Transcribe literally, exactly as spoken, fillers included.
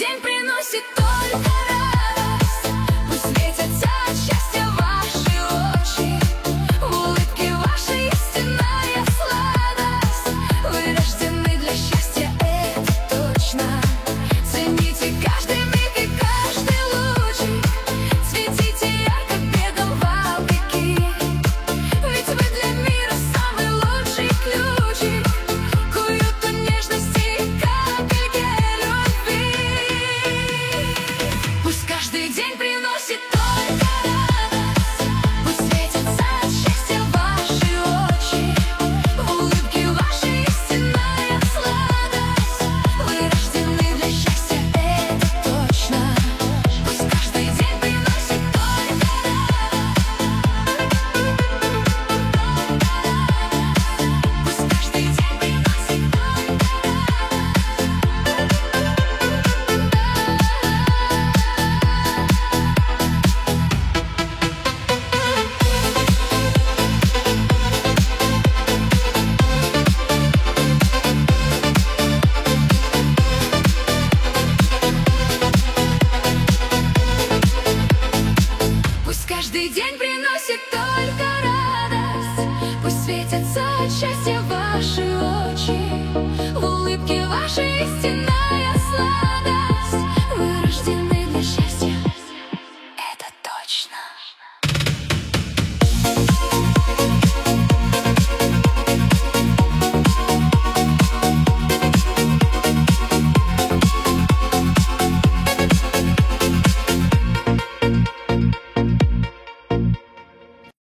день приносит только радость. Пусть светятся от счастья ваши очи, в улыбке вашей истинная сладость. Вы рождены для счастья, это точно. Цените каждый миг и каждый лучик, светите ярко бегом вопреки. Ведь вы для мира самый лучший ключик к уюту, нежности и капельке любви. Пусть каждый день приносит только радость, пусть светятся от счастья ваши очи, в улыбке вашей истинная сладость. Вы рождены для счастья, это точно. Пусть каждый день приносит только радость. Пусть каждый день приносит только Пусть каждый день приносит только радость, пусть светятся от счастья ваши очи, в улыбке вашей истинная сладость. Вы рождены для счастья.